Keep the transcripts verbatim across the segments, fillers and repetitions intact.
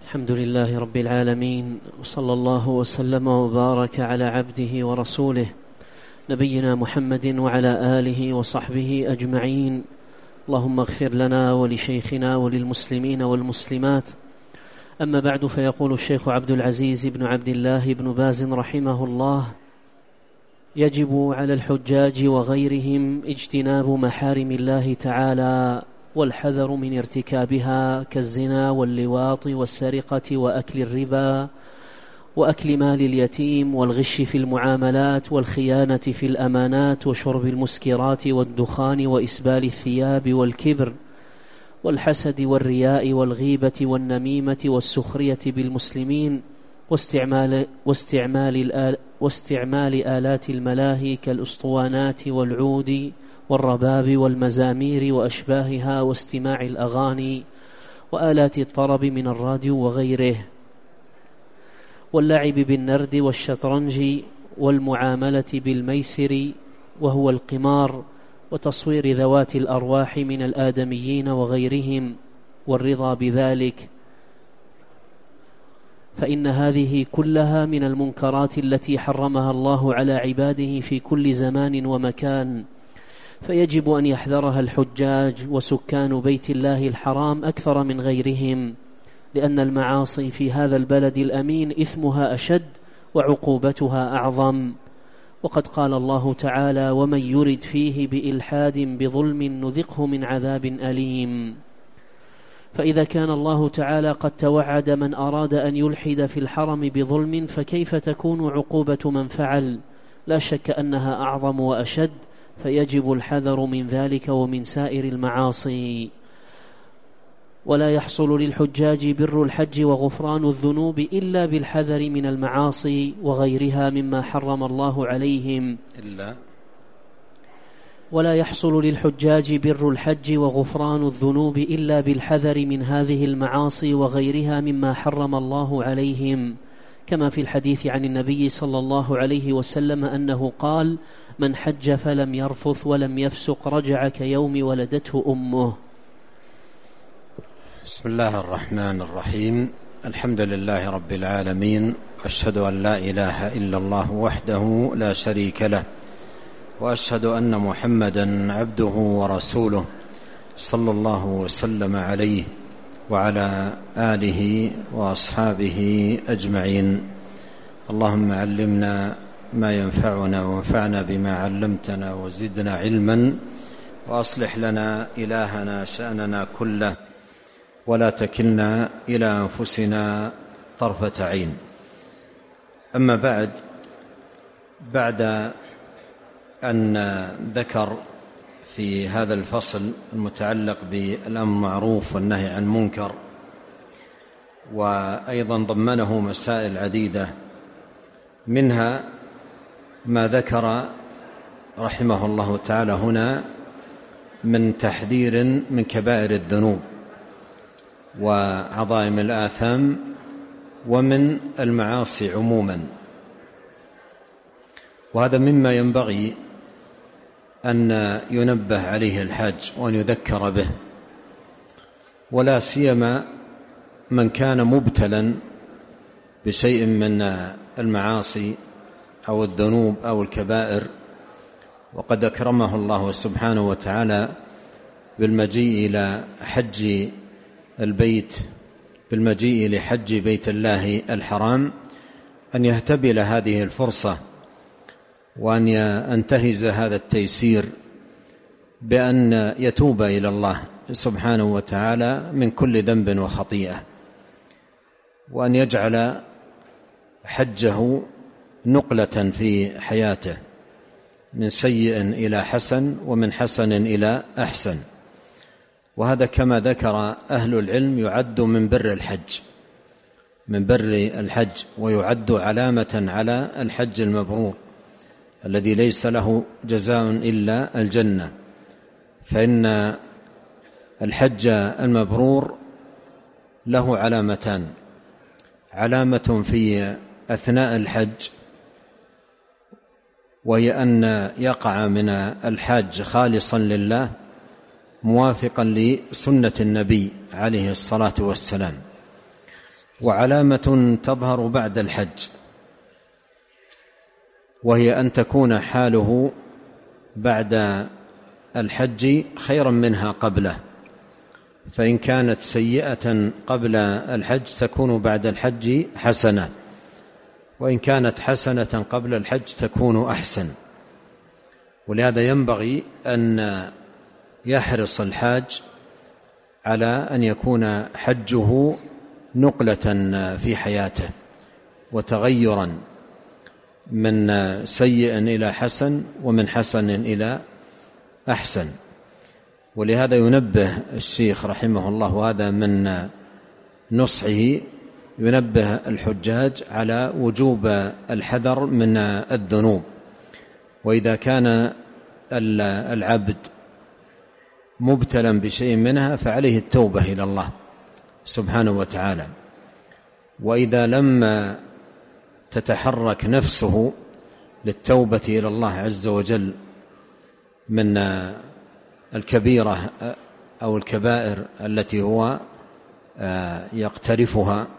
الحمد لله رب العالمين، وصلى الله وسلم وبارك على عبده ورسوله نبينا محمد وعلى آله وصحبه أجمعين. اللهم اغفر لنا ولشيخنا وللمسلمين والمسلمات. أما بعد، فيقول الشيخ عبد العزيز بن عبد الله بن باز رحمه الله: يجب على الحجاج وغيرهم اجتناب محارم الله تعالى والحذر من ارتكابها كالزنا واللواط والسرقة وأكل الربا وأكل مال اليتيم والغش في المعاملات والخيانة في الأمانات وشرب المسكرات والدخان وإسبال الثياب والكبر والحسد والرياء والغيبة والنميمة والسخرية بالمسلمين واستعمال, واستعمال, الآل واستعمال آلات الملاهي كالأسطوانات والعود والرباب والمزامير وأشباهها واستماع الأغاني وآلات الطرب من الراديو وغيره، واللعب بالنرد والشطرنج والمعاملة بالميسر وهو القمار وتصوير ذوات الأرواح من الآدميين وغيرهم والرضا بذلك، فإن هذه كلها من المنكرات التي حرمها الله على عباده في كل زمان ومكان، فيجب أن يحذرها الحجاج وسكان بيت الله الحرام أكثر من غيرهم، لأن المعاصي في هذا البلد الأمين إثمها أشد وعقوبتها أعظم. وقد قال الله تعالى: ومن يرد فيه بإلحاد بظلم نذقه من عذاب أليم. فإذا كان الله تعالى قد توعد من أراد أن يلحد في الحرم بظلم، فكيف تكون عقوبة من فعل؟ لا شك أنها أعظم وأشد، فيجب الحذر من ذلك ومن سائر المعاصي. ولا يحصل للحجاج بر الحج وغفران الذنوب إلا بالحذر من المعاصي وغيرها مما حرم الله عليهم إلا ولا يحصل للحجاج بر الحج وغفران الذنوب إلا بالحذر من هذه المعاصي وغيرها مما حرم الله عليهم، كما في الحديث عن النبي صلى الله عليه وسلم أنه قال: من حج فلم يرفث ولم يفسق رجع كيوم ولدته أمه. بسم الله الرحمن الرحيم. الحمد لله رب العالمين، وأشهد أن لا إله إلا الله وحده لا شريك له، وأشهد أن محمدا عبده ورسوله صلى الله وسلم عليه وعلى آله وأصحابه أجمعين. اللهم علمنا ما ينفعنا وانفعنا بما علمتنا وزدنا علما، وأصلح لنا إلهنا شأننا كله، ولا تكلنا إلى أنفسنا طرفة عين. أما بعد، بعد أن ذكر في هذا الفصل المتعلق بالأمر بالمعروف والنهي عن المنكر، وأيضا ضمنه مسائل عديدة، منها ما ذكر رحمه الله تعالى هنا من تحذير من كبائر الذنوب وعظائم الآثام ومن المعاصي عموما، وهذا مما ينبغي أن ينبه عليه الحاج وأن يذكر به، ولا سيما من كان مبتلا بشيء من المعاصي أو الذنوب أو الكبائر، وقد أكرمه الله سبحانه وتعالى بالمجيء إلى حج البيت بالمجيء لحج بيت الله الحرام، أن يهتبل هذه الفرصة وأن ينتهز هذا التيسير بأن يتوب إلى الله سبحانه وتعالى من كل ذنب وخطيئة، وأن يجعل حجه نقلة في حياته من سيء إلى حسن ومن حسن إلى أحسن. وهذا كما ذكر أهل العلم يعد من بر الحج من بر الحج ويعد علامة على الحج المبرور الذي ليس له جزاء إلا الجنة، فإن الحج المبرور له علامتان: علامة في أثناء الحج، وهي أن يقع من الحاج خالصا لله موافقا لسنة النبي عليه الصلاة والسلام، وعلامة تظهر بعد الحج، وهي أن تكون حاله بعد الحج خيرا منها قبله، فإن كانت سيئة قبل الحج تكون بعد الحج حسنة، وإن كانت حسنة قبل الحج تكون أحسن. ولهذا ينبغي أن يحرص الحاج على أن يكون حجه نقلة في حياته وتغيرا من سيء إلى حسن ومن حسن إلى أحسن. ولهذا ينبه الشيخ رحمه الله، وهذا من نصحه، ينبه الحجاج على وجوب الحذر من الذنوب. وإذا كان العبد مبتلا بشيء منها فعليه التوبة إلى الله سبحانه وتعالى. وإذا لم تتحرك نفسه للتوبة إلى الله عز وجل من الكبيرة أو الكبائر التي هو يقترفها،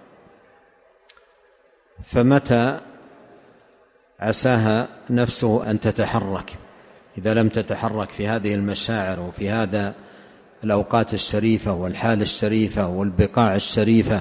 فمتى عساها نفسه أن تتحرك؟ إذا لم تتحرك في هذه المشاعر وفي هذا الأوقات الشريفة والحال الشريفة والبقاع الشريفة.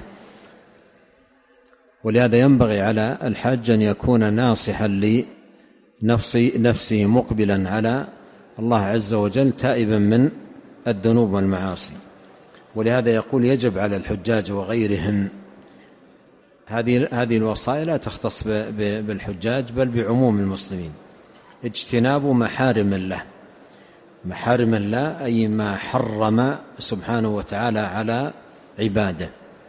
ولهذا ينبغي على الحاج أن يكون ناصحا لنفسه نفسه مقبلا على الله عز وجل تائبا من الذنوب والمعاصي. ولهذا يقول يجب على الحجاج وغيرهم، هذه هذه الوصايا لا تختص بالحجاج بل بعموم المسلمين، اجتناب محارم الله. محارم الله أي ما حرم سبحانه وتعالى على عباده.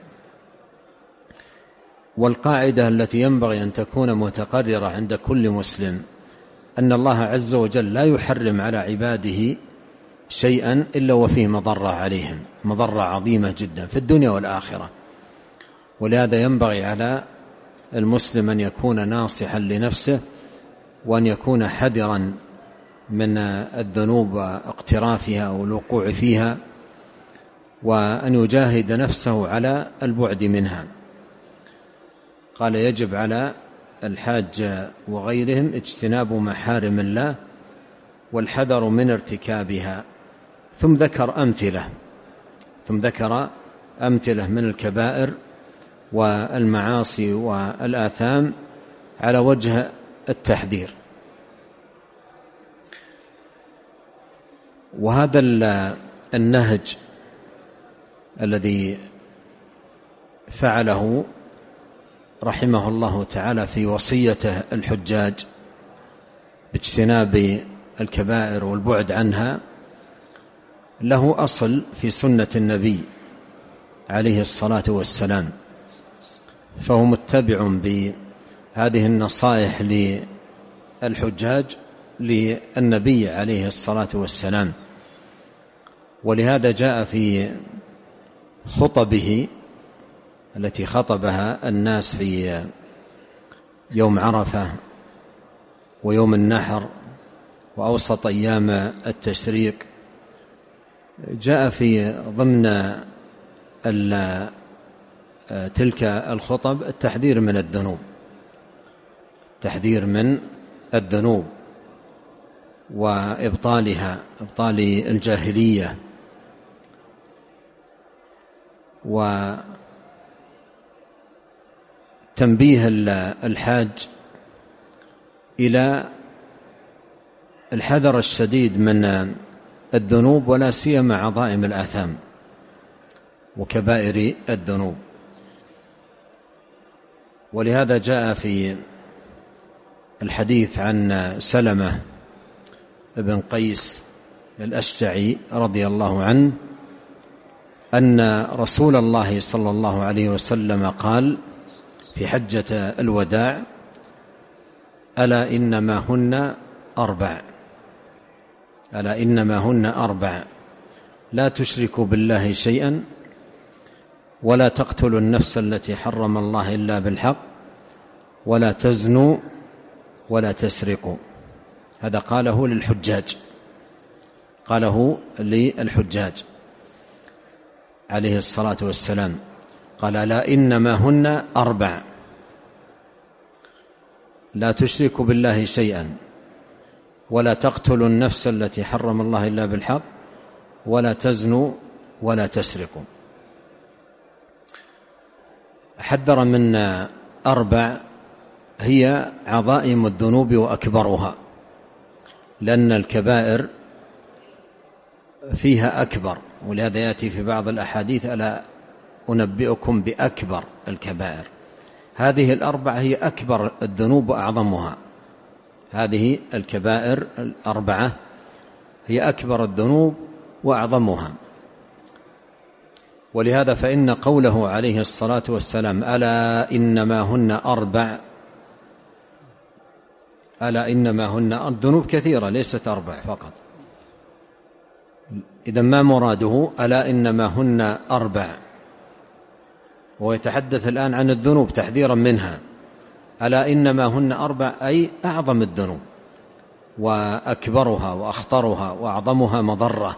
والقاعدة التي ينبغي أن تكون متقررة عند كل مسلم أن الله عز وجل لا يحرم على عباده شيئا إلا وفيه مضرة عليهم، مضرة عظيمة جدا في الدنيا والآخرة. ولهذا ينبغي على المسلم أن يكون ناصحا لنفسه، وأن يكون حذرا من الذنوب واقترافها والوقوع فيها، وأن يجاهد نفسه على البعد منها. قال يجب على الحاج وغيرهم اجتناب محارم الله والحذر من ارتكابها. ثم ذكر أمثلة ثم ذكر أمثلة من الكبائر والمعاصي والآثام على وجه التحذير. وهذا النهج الذي فعله رحمه الله تعالى في وصيته الحجاج باجتناب الكبائر والبعد عنها له أصل في سنة النبي عليه الصلاة والسلام، فهو متبع بهذه النصائح للحجاج للنبي عليه الصلاة والسلام. ولهذا جاء في خطبه التي خطبها الناس في يوم عرفة ويوم النحر وأوسط أيام التشريق، جاء في ضمن تلك الخطب التحذير من الذنوب، تحذير من الذنوب وإبطالها، إبطال الجاهلية، وتنبيه الحاج إلى الحذر الشديد من الذنوب، ولا سيما عظائم الآثام وكبائر الذنوب. ولهذا جاء في الحديث عن سلمة بن قيس الأشجعي رضي الله عنه أن رسول الله صلى الله عليه وسلم قال في حجة الوداع: ألا إنما هن أربع ألا إنما هن أربع لا تشركوا بالله شيئا، ولا تقتلوا النفس التي حرم الله إلا بالحق، ولا تزنوا، ولا تسرقوا. هذا قاله للحجاج قاله للحجاج عليه الصلاة والسلام. قال: ألا إنما هن أربع: لا تشركوا بالله شيئا، ولا تقتلوا النفس التي حرم الله إلا بالحق، ولا تزنوا، ولا تسرقوا. حذر من أربع هي عظائم الذنوب وأكبرها، لأن الكبائر فيها أكبر، ولهذا يأتي في بعض الأحاديث: ألا أنبئكم بأكبر الكبائر. هذه الأربع هي أكبر الذنوب وأعظمها. هذه الكبائر الأربعة هي أكبر الذنوب وأعظمها. ولهذا فإن قوله عليه الصلاة والسلام: ألا إنما هن أربع، ألا إنما هن الذنوب كثيرة ليست أربع فقط. إذن ما مراده؟ ألا إنما هن أربع، ويتحدث الآن عن الذنوب تحذيرا منها. ألا إنما هن أربع أي أعظم الذنوب وأكبرها وأخطرها وأعظمها مضرة.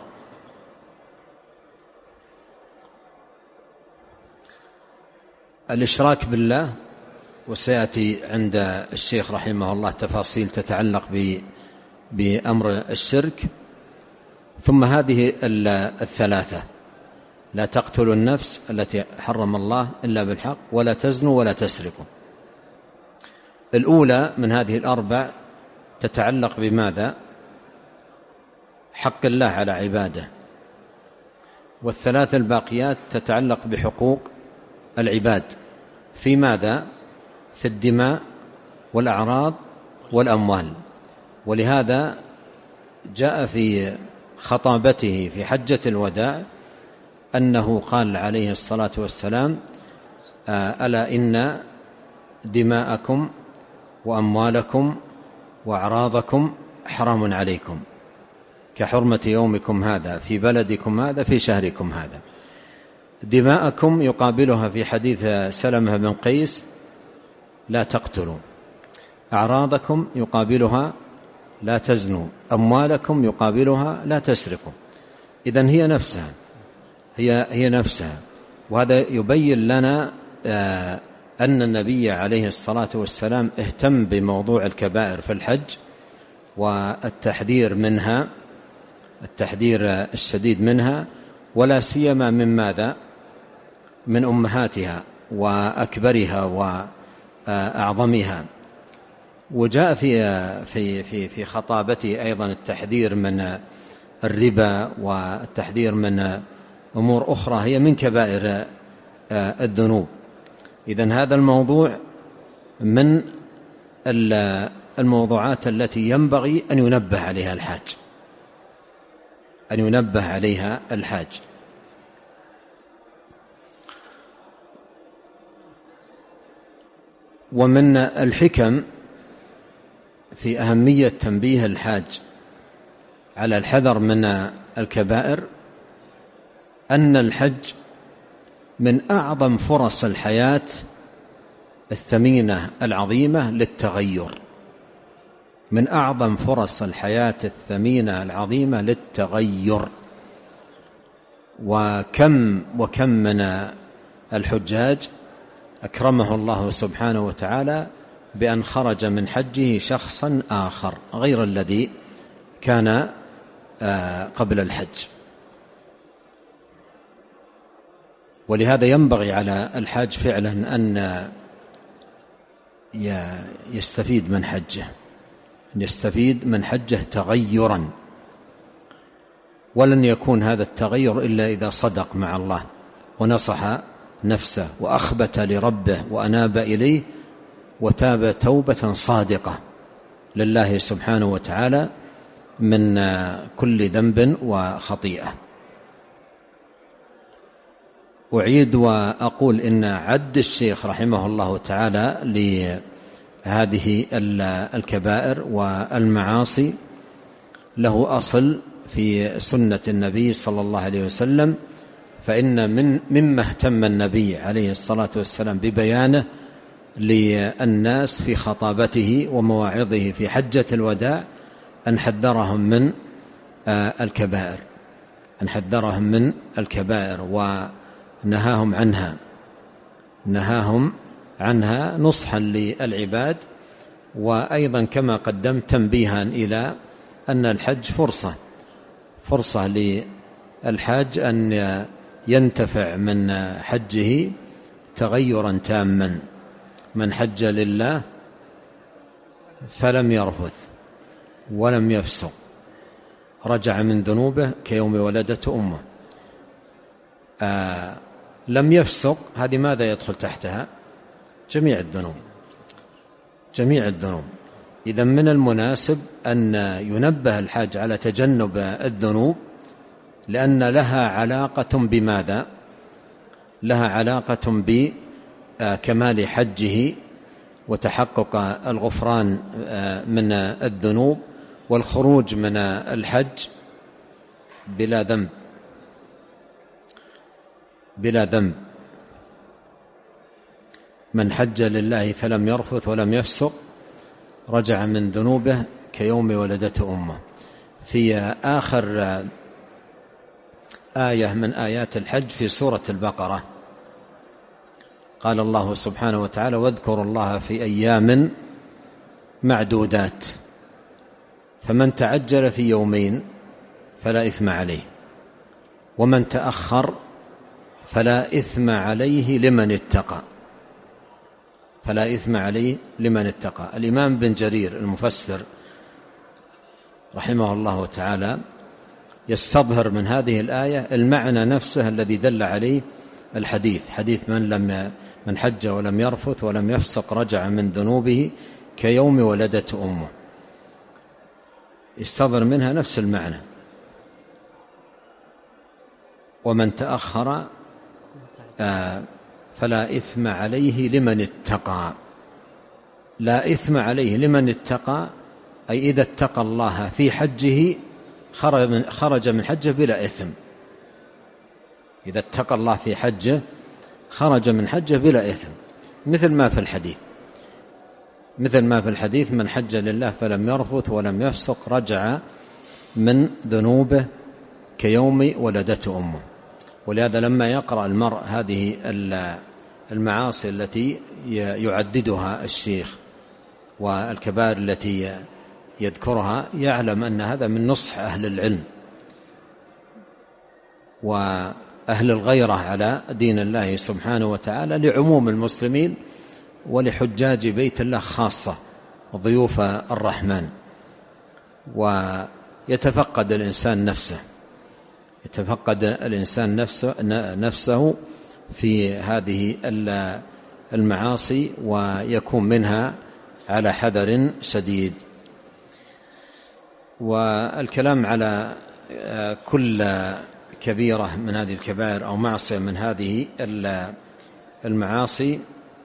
الإشراك بالله، وسيأتي عند الشيخ رحمه الله تفاصيل تتعلق بأمر الشرك. ثم هذه الثلاثة: لا تقتلوا النفس التي حرم الله إلا بالحق، ولا تزنوا، ولا تسرقوا. الأولى من هذه الأربع تتعلق بماذا؟ حق الله على عباده. والثلاث الباقيات تتعلق بحقوق العباد في ماذا؟ في الدماء والأعراض والأموال. ولهذا جاء في خطابته في حجة الوداع أنه قال عليه الصلاة والسلام: ألا إن دماءكم وأموالكم وأعراضكم حرام عليكم كحرمة يومكم هذا في بلدكم هذا في شهركم هذا. دماءكم يقابلها في حديث سلمة بن قيس: لا تقتلوا. أعراضكم يقابلها: لا تزنوا. أموالكم يقابلها: لا تسرقوا. إذن هي نفسها هي هي نفسها. وهذا يبين لنا أن النبي عليه الصلاة والسلام اهتم بموضوع الكبائر في الحج والتحذير منها، التحذير الشديد منها، ولا سيما من ماذا؟ من أمهاتها وأكبرها وأعظمها. وجاء في في في في خطابته أيضا التحذير من الربا والتحذير من أمور أخرى هي من كبائر الذنوب. إذن هذا الموضوع من الموضوعات التي ينبغي أن ينبه عليها الحاج أن ينبه عليها الحاج ومن الحكم في أهمية تنبيه الحاج على الحذر من الكبائر أن الحج من أعظم فرص الحياة الثمينة العظيمة للتغير، من أعظم فرص الحياة الثمينة العظيمة للتغير. وكم وكم من الحجاج أكرمه الله سبحانه وتعالى بأن خرج من حجه شخصا آخر غير الذي كان قبل الحج. ولهذا ينبغي على الحاج فعلا أن يستفيد من حجه، أن يستفيد من حجه تغيرا، ولن يكون هذا التغير إلا إذا صدق مع الله ونصح نفسه وأخبت لربه وأناب إليه وتاب توبة صادقة لله سبحانه وتعالى من كل ذنب وخطيئة. أعيد وأقول إن عد الشيخ رحمه الله تعالى لهذه الكبائر والمعاصي له أصل في سنة النبي صلى الله عليه وسلم، فإن من مما اهتم النبي عليه الصلاة والسلام ببيانه للناس في خطابته ومواعظه في حجة الوداع أن حذرهم من الكبائر أن حذرهم من الكبائر ونهاهم عنها. نهاهم عنها نصحا للعباد، وأيضا كما قدمت تنبيها إلى أن الحج فرصة فرصة للحاج أن ينتفع من حجه تغيرا تاما. من حج لله فلم يرفث ولم يفسق رجع من ذنوبه كيوم ولدته أمه. آه لم يفسق هذه ماذا يدخل تحتها؟ جميع الذنوب جميع الذنوب. إذا من المناسب أن ينبه الحاج على تجنب الذنوب، لأن لها علاقة بماذا؟ لها علاقة بكمال حجه وتحقق الغفران من الذنوب والخروج من الحج بلا ذنب بلا ذنب. من حج لله فلم يرفث ولم يفسق رجع من ذنوبه كيوم ولدته أمه. في آخر آية من آيات الحج في سورة البقرة قال الله سبحانه وتعالى: واذكروا الله في أيام معدودات فمن تعجل في يومين فلا إثم عليه ومن تأخر فلا إثم عليه لمن اتقى فلا إثم عليه لمن اتقى. الإمام بن جرير المفسر رحمه الله تعالى يستظهر من هذه الآية المعنى نفسه الذي دل عليه الحديث، حديث من لم من حج ولم يرفث ولم يفسق رجع من ذنوبه كيوم ولدته أمه. يستظهر منها نفس المعنى. ومن تأخر آه فلا إثم عليه لمن اتقى. لا إثم عليه لمن اتقى، أي إذا اتقى الله في حجه خرج من, خرج من حجه بلا إثم. إذا اتقى الله في حجه خرج من حجه بلا إثم، مثل ما في الحديث مثل ما في الحديث من حج لله فلم يرفث ولم يفسق رجع من ذنوبه كيوم ولدته أمه. ولهذا لما يقرأ المرء هذه المعاصي التي يعددها الشيخ والكبائر التي يذكرها يعلم أن هذا من نصح أهل العلم وأهل الغيرة على دين الله سبحانه وتعالى لعموم المسلمين ولحجاج بيت الله خاصة ضيوف الرحمن. ويتفقد الإنسان نفسه يتفقد الإنسان نفسه, نفسه في هذه المعاصي ويكون منها على حذر شديد. والكلام على كل كبيرة من هذه الكبائر أو معصية من هذه المعاصي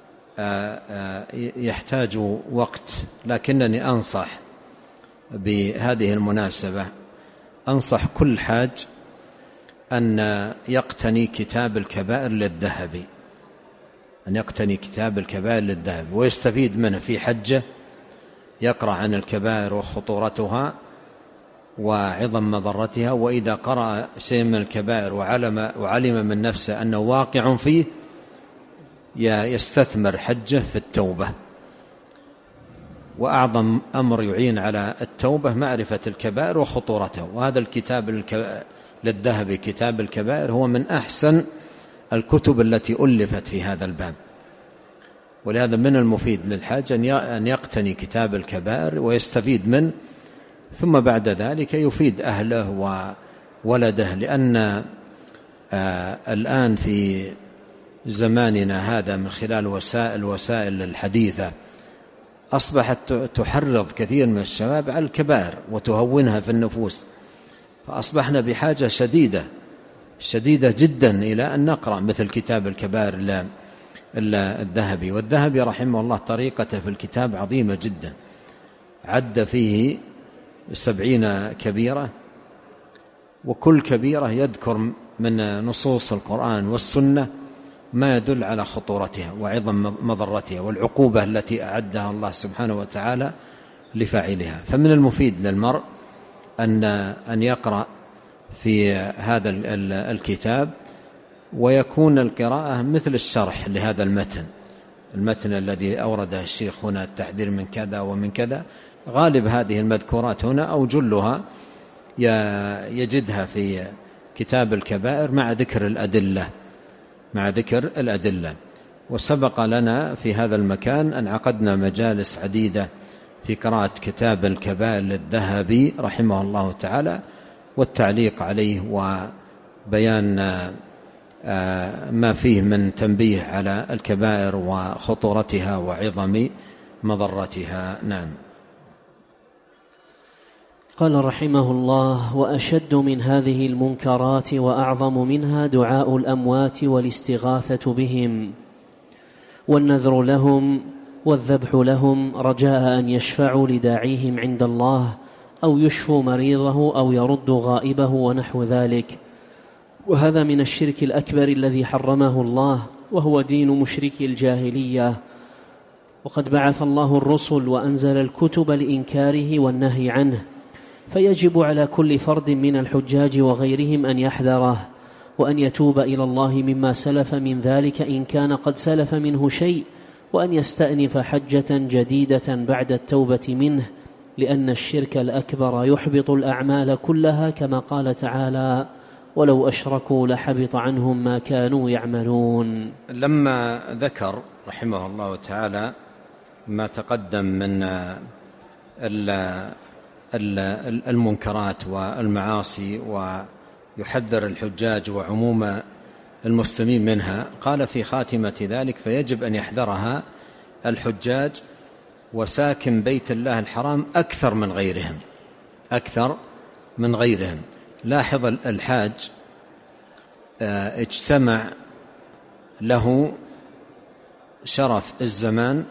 يحتاج وقت، لكنني أنصح بهذه المناسبة أنصح كل حاج أن يقتني كتاب الكبائر للذهبي أن يقتني كتاب الكبائر للذهبي ويستفيد منه في حجه، يقرأ عن الكبائر وخطورتها وعظم مضرتها، وإذا قرأ شيء من الكبائر وعلم, وعلم من نفسه أنه واقع فيه يستثمر حجه في التوبة. وأعظم أمر يعين على التوبة معرفة الكبائر وخطورته، وهذا الكتاب للذهبي كتاب الكبائر هو من أحسن الكتب التي ألفت في هذا الباب. ولهذا من المفيد للحاج أن يقتني كتاب الكبائر ويستفيد منه، ثم بعد ذلك يفيد أهله وولده، لأن آه الآن في زماننا هذا من خلال وسائل وسائل الحديثة أصبحت تحرض كثير من الشباب على الكبائر وتهونها في النفوس، فأصبحنا بحاجة شديدة شديدة جدا إلى أن نقرأ مثل كتاب الكبائر الذهبي. والذهبي رحمه الله طريقته في الكتاب عظيمة جدا، عد فيه سبعين كبيرة، وكل كبيرة يذكر من نصوص القرآن والسنة ما يدل على خطورتها وعظم مضرتها والعقوبة التي أعدها الله سبحانه وتعالى لفاعلها. فمن المفيد للمرء أن أن يقرأ في هذا الكتاب ويكون القراءة مثل الشرح لهذا المتن المتن الذي أورده الشيخ هنا، التحذير من كذا ومن كذا. غالب هذه المذكورات هنا أو جلها يجدها في كتاب الكبائر مع ذكر الأدلة مع ذكر الأدلة. وسبق لنا في هذا المكان أن عقدنا مجالس عديدة في قراءة كتاب الكبائر للذهبي رحمه الله تعالى، والتعليق عليه وبيان ما فيه من تنبيه على الكبائر وخطورتها وعظم مضرتها. نعم. قال رحمه الله: وأشد من هذه المنكرات وأعظم منها دعاء الأموات والاستغاثة بهم والنذر لهم والذبح لهم رجاء أن يشفعوا لداعيهم عند الله أو يشفوا مريضه أو يردوا غائبه ونحو ذلك. وهذا من الشرك الأكبر الذي حرمه الله، وهو دين مشركي الجاهلية. وقد بعث الله الرسل وأنزل الكتب لإنكاره والنهي عنه، فيجب على كل فرد من الحجاج وغيرهم أن يحذره وأن يتوب إلى الله مما سلف من ذلك إن كان قد سلف منه شيء، وأن يستأنف حجة جديدة بعد التوبة منه، لأن الشرك الأكبر يحبط الأعمال كلها، كما قال تعالى: ولو أشركوا لحبط عنهم ما كانوا يعملون. لما ذكر رحمه الله تعالى ما تقدم من المنكرات والمعاصي ويحذر الحجاج وعموم المسلمين منها، قال في خاتمة ذلك: فيجب أن يحذرها الحجاج وساكن بيت الله الحرام أكثر من غيرهم أكثر من غيرهم. لاحظ الحاج اجتمع له شرف الزمان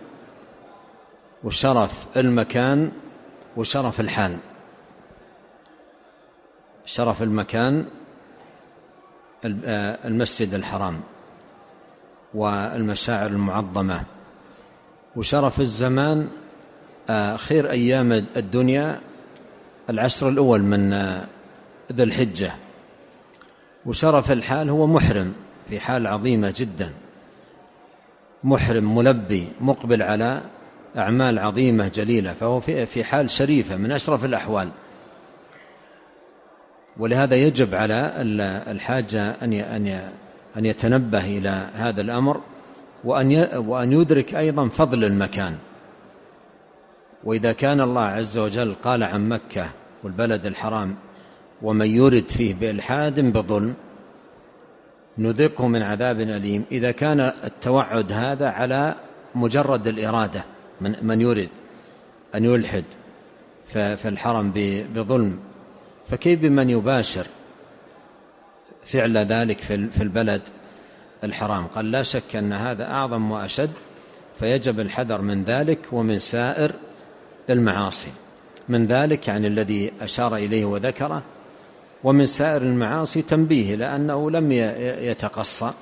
وشرف المكان وشرف الحال. شرف المكان المسجد الحرام والمشاعر المعظمة، وشرف الزمان خير أيام الدنيا العشر الأول من ذي الحجة، وشرف الحال هو محرم في حال عظيمة جدا، محرم ملبي مقبل على أعمال عظيمة جليلة، فهو في حال شريفة من أشرف الأحوال. ولهذا يجب على الحاجة أن يتنبه إلى هذا الأمر، وأن يدرك أيضا فضل المكان. وإذا كان الله عز وجل قال عن مكة والبلد الحرام: ومن يرد فيه بإلحاد بظلم نذقه من عذاب أليم، إذا كان التوعد هذا على مجرد الإرادة من من يريد أن يلحد في الحرم بظلم، فكيف بمن يباشر فعل ذلك في البلد الحرام؟ قال: لا شك أن هذا أعظم وأشد، فيجب الحذر من ذلك ومن سائر المعاصي. من ذلك يعني الذي أشار إليه وذكره، ومن سائر المعاصي تنبيه لأنه لم يتقصى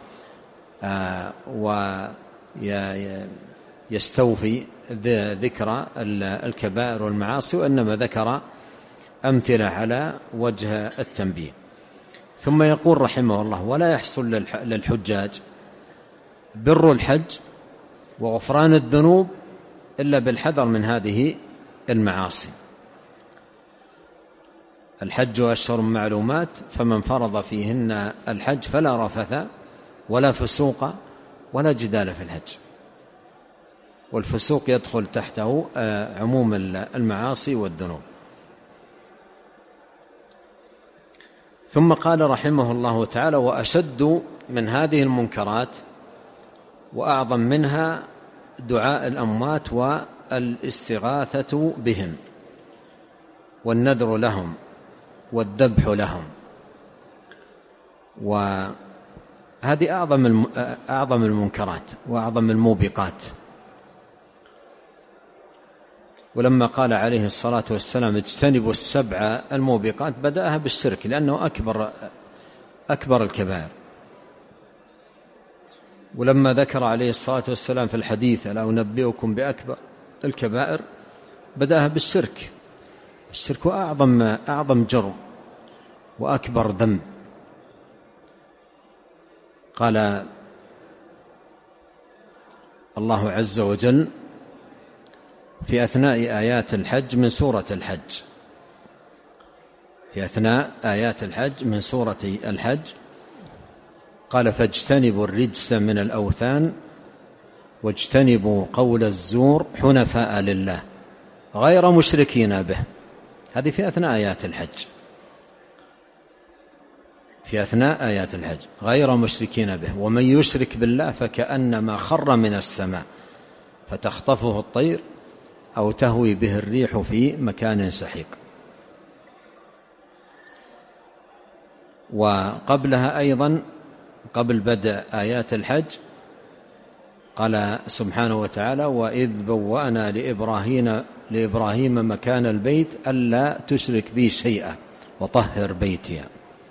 ويستوفي ذكر الكبائر والمعاصي، وإنما ذكر أمثلة على وجه التنبيه. ثم يقول رحمه الله: ولا يحصل للحجاج بر الحج وغفران الذنوب إلا بالحذر من هذه المعاصي. الحج أشهر معلومات، فمن فرض فيهن الحج فلا رفث ولا فسوق ولا جدال في الحج. والفسوق يدخل تحته عموم المعاصي والذنوب. ثم قال رحمه الله تعالى: وأشد من هذه المنكرات وأعظم منها دعاء الأموات والاستغاثة بهم والنذر لهم والذبح لهم. وهذه أعظم أعظم المنكرات وأعظم الموبقات. ولما قال عليه الصلاة والسلام: اجتنبوا السبع الموبقات، بدأها بالشرك لأنه أكبر أكبر الكبائر. ولما ذكر عليه الصلاة والسلام في الحديث: ألا أنبئكم بأكبر الكبائر، بدأها بالشرك. الشرك أعظم أعظم جرم وأكبر ذنب. قال الله عز وجل في أثناء آيات الحج من سورة الحج في أثناء آيات الحج من سورة الحج قال فاجتنبوا الرجس من الأوثان واجتنبوا قول الزور حنفاء لله غير مشركين به. هذه في أثناء آيات الحج في أثناء آيات الحج غير مشركين به. ومن يشرك بالله فكأنما خر من السماء فتخطفه الطير أو تهوي به الريح في مكان سحيق. وقبلها أيضا قبل بدء آيات الحج قال سبحانه وتعالى وإذ بوأنا لإبراهيم, لإبراهيم مكان البيت ألا تشرك بي شيئا وطهر بيتي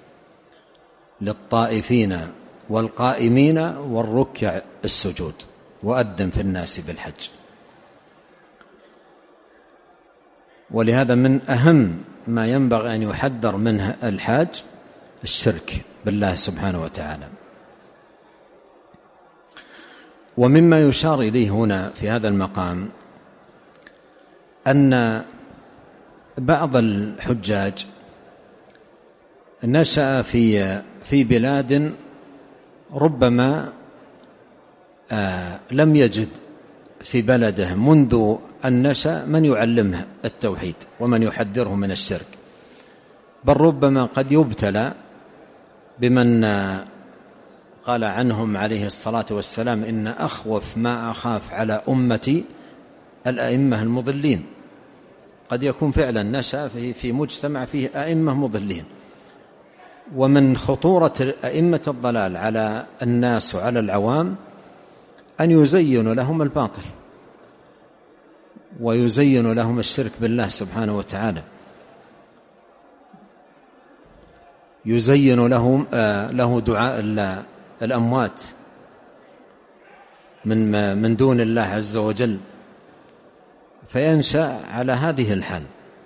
للطائفين والقائمين والركع السجود وأذن في الناس بالحج. ولهذا من أهم ما ينبغي أن يحذر منه الحاج الشرك بالله سبحانه وتعالى. ومما يشار إليه هنا في هذا المقام أن بعض الحجاج نشأ في في بلاد ربما آه لم يجد في بلده منذ أن نشأ من يعلمه التوحيد ومن يحذره من الشرك، بل ربما قد يبتلى بمن قال عنهم عليه الصلاة والسلام إن أخوف ما أخاف على أمتي الأئمة المضلين. قد يكون فعلا نشأ في مجتمع فيه أئمة مضلين، ومن خطورة أئمة الضلال على الناس وعلى العوام أن يزين لهم الباطل ويزين لهم الشرك بالله سبحانه وتعالى، يزين لهم له دعاء الأموات من من دون الله عز وجل، فينشأ على هذه الحال.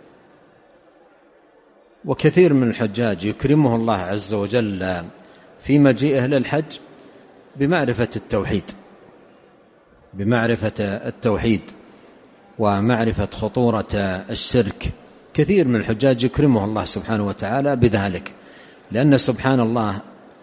وكثير من الحجاج يكرمه الله عز وجل في مجيئه للحج بمعرفة التوحيد بمعرفة التوحيد ومعرفة خطورة الشرك. كثير من الحجاج يكرمه الله سبحانه وتعالى بذلك، لأن سبحان الله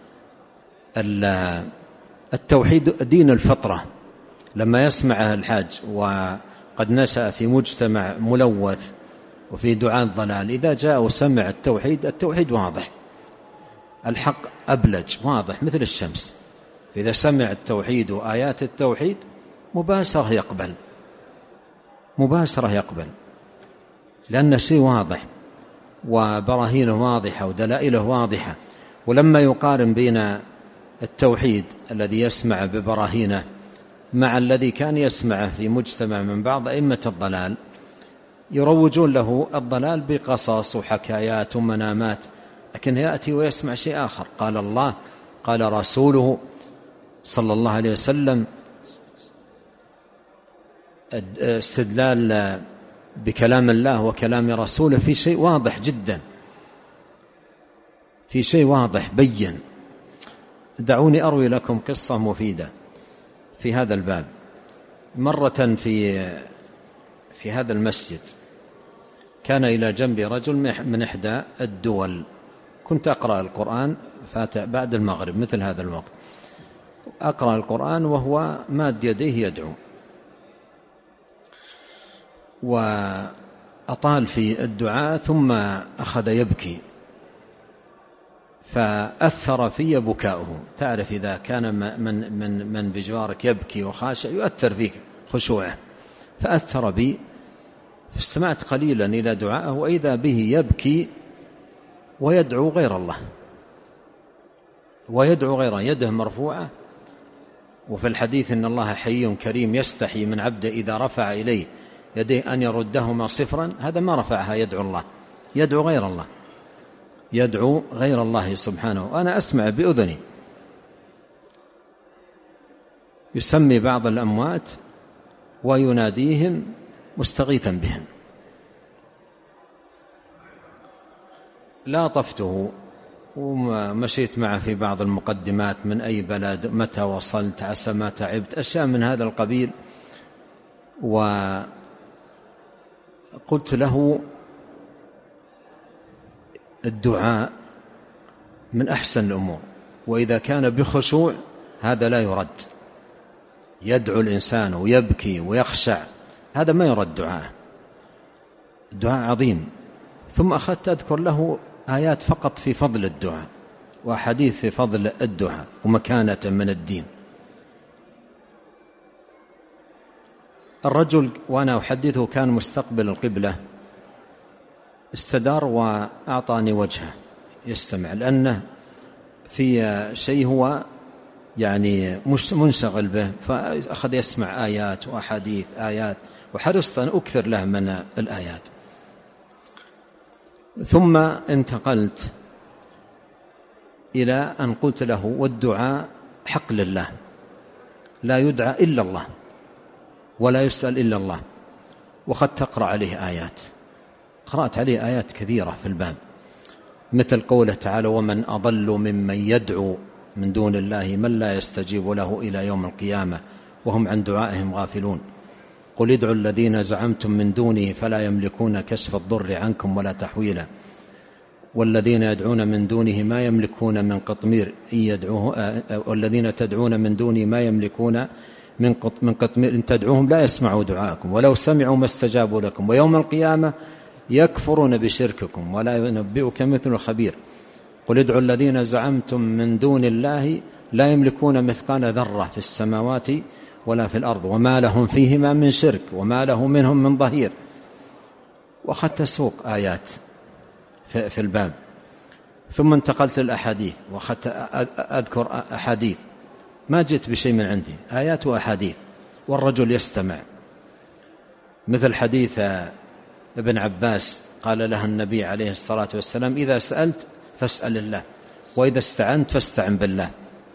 التوحيد دين الفطرة. لما يسمع الحاج وقد نشأ في مجتمع ملوث وفي دعاء الضلال، إذا جاء وسمع التوحيد، التوحيد واضح، الحق أبلج واضح مثل الشمس. إذا سمع التوحيد وآيات التوحيد مباشرة يقبل مباشرة يقبل لأن شيء واضح وبراهينه واضحة ودلائله واضحة. ولما يقارن بين التوحيد الذي يسمع ببراهينه مع الذي كان يسمعه في مجتمع من بعض أئمة الضلال، يروجون له الضلال بقصص وحكايات ومنامات، لكن يأتي ويسمع شيء آخر، قال الله قال رسوله صلى الله عليه وسلم، استدلال بكلام الله وكلام رسوله في شيء واضح جدا، في شيء واضح بين. دعوني أروي لكم قصة مفيدة في هذا الباب. مرة في في هذا المسجد كان إلى جنبي رجل من إحدى الدول، كنت أقرأ القرآن فاتح بعد المغرب مثل هذا الوقت، أقرأ القرآن وهو ماد يديه يدعو، وأطال في الدعاء ثم أخذ يبكي، فأثر في بكاؤه. تعرف إذا كان من, من, من بجوارك يبكي وخاشع يؤثر فيك خشوعه، فأثر بي، فاستمعت قليلا إلى دعائه وإذا به يبكي ويدعو غير الله ويدعو غيره، يده مرفوعة. وفي الحديث إن الله حي كريم يستحي من عبده إذا رفع إليه يديه أن يردهما صفرا. هذا ما رفعها يدعو الله، يدعو غير الله يدعو غير الله سبحانه. وأنا أسمع بأذني يسمي بعض الأموات ويناديهم مستغيثا بهم. لاطفته ومشيت معه في بعض المقدمات من أي بلد، متى وصلت، عسى ما تعبت، أشياء من هذا القبيل. وقلت له الدعاء من أحسن الأمور، وإذا كان بخشوع هذا لا يرد. يدعو الإنسان ويبكي ويخشع، هذا ما يرد دعاء. الدعاء عظيم. ثم أخذت أذكر له آيات فقط في فضل الدعاء، وحديث في فضل الدعاء ومكانة من الدين. الرجل وأنا أحدثه كان مستقبل القبلة، استدار وأعطاني وجهه يستمع، لأنه في شيء هو يعني مش منشغل به، فأخذ يسمع آيات وأحاديث آيات، وحرصت أن أكثر له من الآيات. ثم انتقلت إلى أن قلت له والدعاء حق لله، لا يدعى إلا الله ولا يسأل إلا الله. وقد تقرأ عليه آيات، قرأت عليه آيات كثيرة في الباب، مثل قوله تعالى ومن أضل ممن يدعو من دون الله من لا يستجيب له إلى يوم القيامة وهم عن دعائهم غافلون. قل ادعوا الذين زعمتم من دونه فلا يملكون كشف الضر عنكم ولا تحويلا والذين يدعون من دونه ما يملكون من قطمير إن يدعوه والذين تدعون من دونه ما يملكون من قطمير إن تدعوهم لا يسمعوا دعاءكم ولو سمعوا ما استجابوا لكم ويوم القيامة يكفرون بشرككم ولا ينبئك مثل خبير. قل ادعوا الذين زعمتم من دون الله لا يملكون مثقال ذرة في السماوات ولا في الأرض وما لهم فيهما من شرك وما له منهم من ظهير. وأخذت أسوق آيات في الباب. ثم انتقلت للأحاديث وأخذت أذكر أحاديث، ما جئت بشيء من عندي، آيات وأحاديث، والرجل يستمع. مثل حديث ابن عباس قال له النبي عليه الصلاة والسلام إذا سألت فاسأل الله وإذا استعنت فاستعن بالله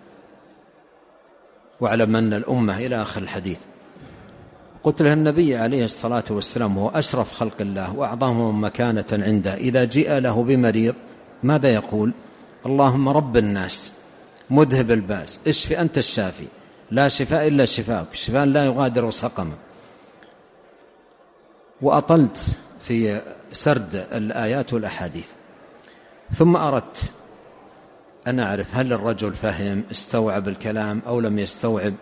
واعلم أن الأمة إلى آخر الحديث. قلت له النبي عليه الصلاة والسلام هو أشرف خلق الله وأعظمهم مكانة عنده، إذا جاء له بمريض ماذا يقول؟ اللهم رب الناس مذهب الباس اشف أنت الشافي لا شفاء إلا شفاءك شفاء لا يغادر سقما. وأطلت في سرد الآيات والأحاديث. ثم أردت أن أعرف هل الرجل فهم استوعب الكلام أو لم يستوعب،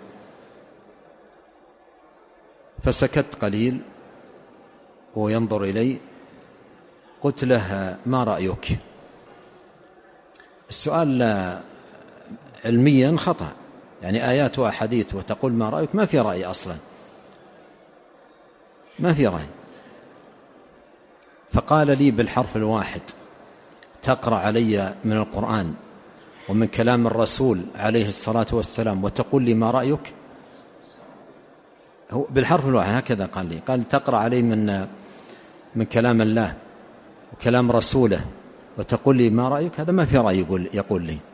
فسكت قليل وينظر إلي. قلت له ما رأيك؟ السؤال علميا خطأ، يعني آيات وأحاديث وتقول ما رأيك، ما في رأي أصلا، ما في رأي. فقال لي بالحرف الواحد تقرأ علي من القرآن ومن كلام الرسول عليه الصلاة والسلام وتقول لي ما رأيك؟ هو بالحرف الواحد هكذا قال لي، قال تقرأ علي من من كلام الله وكلام رسوله وتقول لي ما رأيك؟ هذا ما في رأي يقول, يقول لي.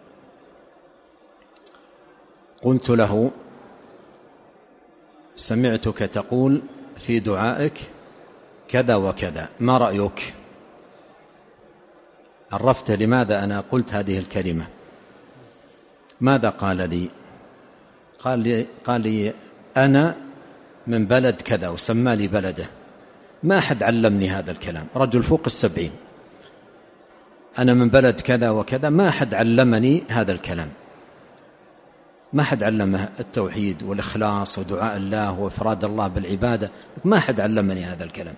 قلت له سمعتك تقول في دعائك كذا وكذا، ما رأيك؟ عرفت لماذا أنا قلت هذه الكلمة. ماذا قال لي؟ قال لي, قال لي أنا من بلد كذا وسمى لي بلده، ما أحد علمني هذا الكلام، رجل فوق السبعين، أنا من بلد كذا وكذا، ما أحد علمني هذا الكلام، ما أحد علمه التوحيد والإخلاص ودعاء الله وإفراد الله بالعبادة، ما أحد علمني هذا الكلام.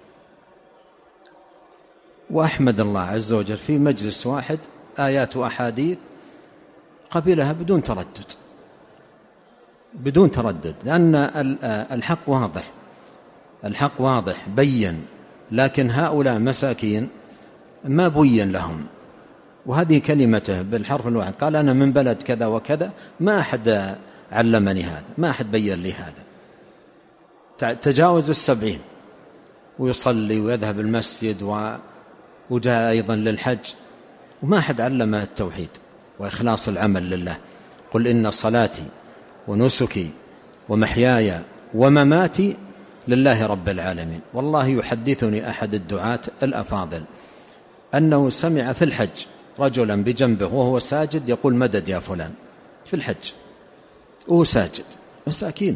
وأحمد الله عز وجل في مجلس واحد آيات وأحاديث قبلها بدون تردد، بدون تردد، لأن الحق واضح، الحق واضح بين، لكن هؤلاء مساكين ما بين لهم. وهذه كلمته بالحرف الواحد، قال أنا من بلد كذا وكذا، ما أحد علمني هذا، ما أحد بين لي هذا. تجاوز السبعين ويصلي ويذهب المسجد وجاء أيضا للحج، وما أحد علمه التوحيد وإخلاص العمل لله. قل إن صلاتي ونسكي ومحياي ومماتي لله رب العالمين. والله يحدثني أحد الدعاة الأفاضل أنه سمع في الحج رجلا بجنبه وهو ساجد يقول مدد يا فلان في الحج وهو ساجد. مساكين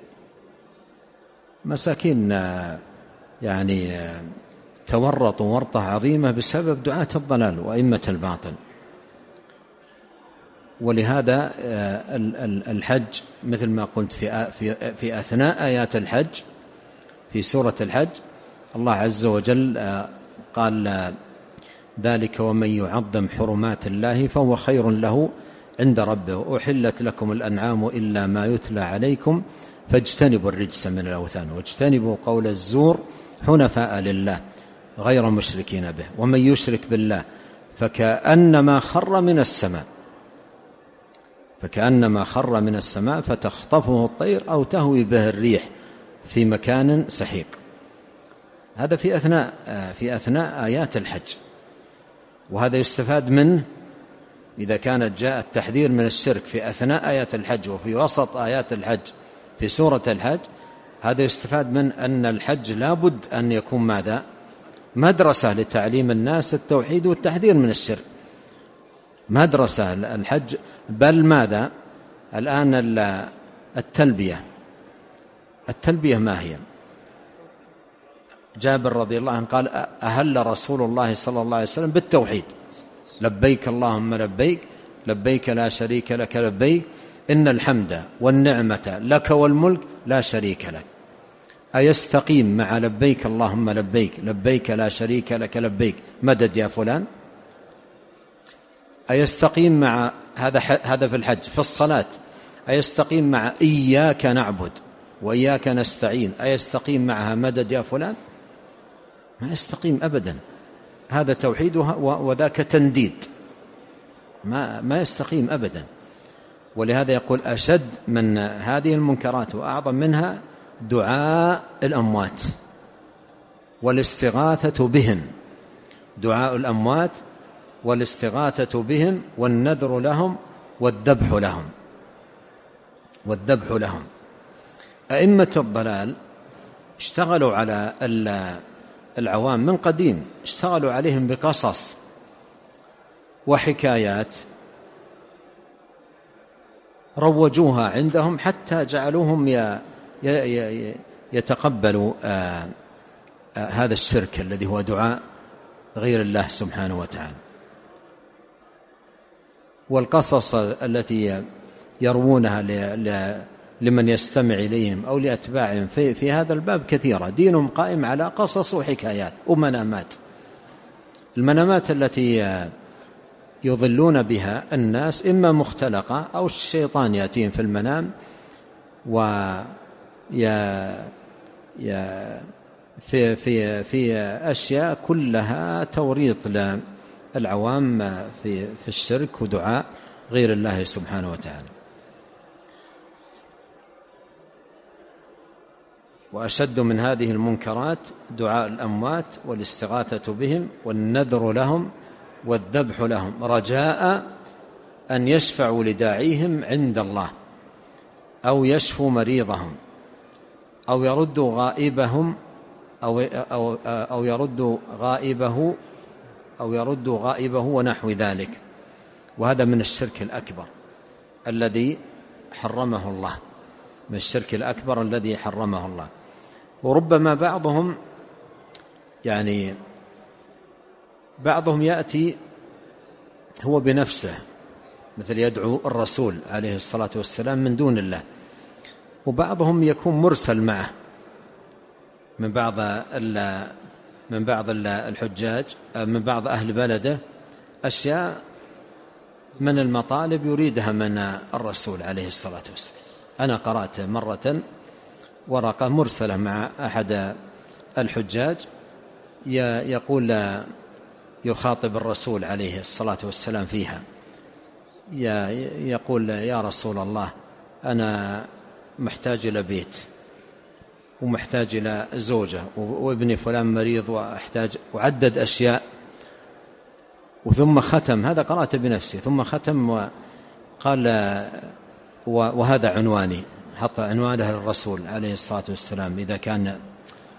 مساكين يعني تورطوا ورطة عظيمة بسبب دعاة الضلال وأئمة الباطل. ولهذا الحج مثل ما قلت في في أثناء آيات الحج في سورة الحج الله عز وجل قال ذلك ومن يعظم حرمات الله فهو خير له عند ربه أحلت لكم الأنعام إلا ما يتلى عليكم فاجتنبوا الرجس من الأوثان واجتنبوا قول الزور حنفاء لله غير مشركين به ومن يشرك بالله فكأنما خر من السماء فكأنما خر من السماء فتخطفه الطير أو تهوي به الريح في مكان سحيق. هذا في أثناء في أثناء آيات الحج. وهذا يستفاد منه إذا كانت جاء التحذير من الشرك في أثناء آيات الحج وفي وسط آيات الحج في سورة الحج. هذا يستفاد من أن الحج لابد أن يكون ماذا؟ مدرسة لتعليم الناس التوحيد والتحذير من الشرك، مدرسة الحج. بل ماذا الآن التلبية التلبية ما هي؟ جابر رضي الله عنه قال أهل رسول الله صلى الله عليه وسلم بالتوحيد لبيك اللهم لبيك لبيك لا شريك لك لبيك إن الحمد والنعمة لك والملك لا شريك لك. أيستقيم مع لبيك اللهم لبيك لبيك لا شريك لك لبيك مدد يا فلان؟ أيستقيم مع هذا هذا في الحج؟ في الصلاة أيستقيم مع إياك نعبد وإياك نستعين أيستقيم معها مدد يا فلان؟ ما يستقيم أبدا. هذا توحيد وذاك تنديد، ما ما يستقيم أبدا. ولهذا يقول أشد من هذه المنكرات وأعظم منها دعاء الأموات والاستغاثة بهم، دعاء الأموات والاستغاثة بهم والنذر لهم والذبح لهم والذبح لهم. أئمة الضلال اشتغلوا على العوام من قديم، اشتغلوا عليهم بقصص وحكايات روجوها عندهم حتى جعلوهم يتقبلوا هذا الشرك الذي هو دعاء غير الله سبحانه وتعالى. والقصص التي يروونها لمن يستمع إليهم أو لأتباعهم في, في هذا الباب كثيرة. دينهم قائم على قصص وحكايات ومنامات. المنامات التي يضلون بها الناس إما مختلقة أو الشيطان يأتيهم في المنام ويا يا في, في, في أشياء كلها توريط للعوام في, في الشرك ودعاء غير الله سبحانه وتعالى. وأشد من هذه المنكرات دعاء الأموات والاستغاثة بهم والنذر لهم والذبح لهم رجاء أن يشفعوا لداعيهم عند الله أو يشفوا مريضهم أو يردوا غائبهم أو, أو, أو يردوا غائبه أو يردوا غائبه ونحو ذلك. وهذا من الشرك الأكبر الذي حرمه الله، من الشرك الأكبر الذي حرمه الله. وربما بعضهم يعني بعضهم يأتي هو بنفسه مثل يدعو الرسول عليه الصلاة والسلام من دون الله، وبعضهم يكون مرسل معه من بعض من بعض الحجاج من بعض أهل بلده أشياء من المطالب يريدها من الرسول عليه الصلاة والسلام. أنا قرأت مرة ورقة مرسلة مع أحد الحجاج يقول يخاطب الرسول عليه الصلاة والسلام فيها، يقول يا رسول الله أنا محتاج إلى بيت ومحتاج إلى زوجة وابني فلان مريض وأحتاج، وعدد أشياء. وثم ختم، هذا قرأت بنفسي، ثم ختم وقال وهذا عنواني، حط عنوانه للرسول عليه الصلاة والسلام. إذا كان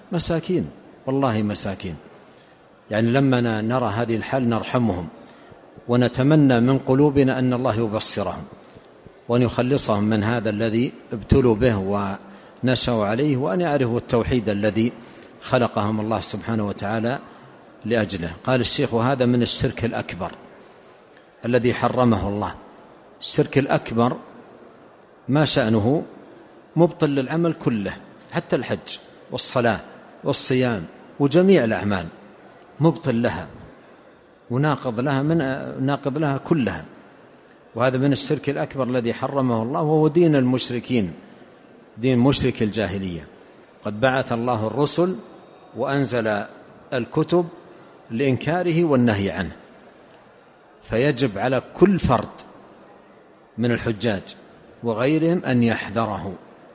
مساكين والله مساكين، يعني لما نرى هذه الحال نرحمهم ونتمنى من قلوبنا أن الله يبصرهم وأن يخلصهم من هذا الذي ابتلوا به ونشأوا عليه، وأن يعرفوا التوحيد الذي خلقهم الله سبحانه وتعالى لأجله. قال الشيخ: وهذا من الشرك الأكبر الذي حرمه الله. الشرك الأكبر ما شأنه؟ مبطل للعمل كله، حتى الحج والصلاة والصيام وجميع الأعمال مبطل لها وناقض لها من ناقض لها كلها. وهذا من الشرك الأكبر الذي حرمه الله، وهو دين المشركين، دين مشرك الجاهلية. قد بعث الله الرسل وأنزل الكتب لإنكاره والنهي عنه، فيجب على كل فرد من الحجاج وغيرهم أن يحذره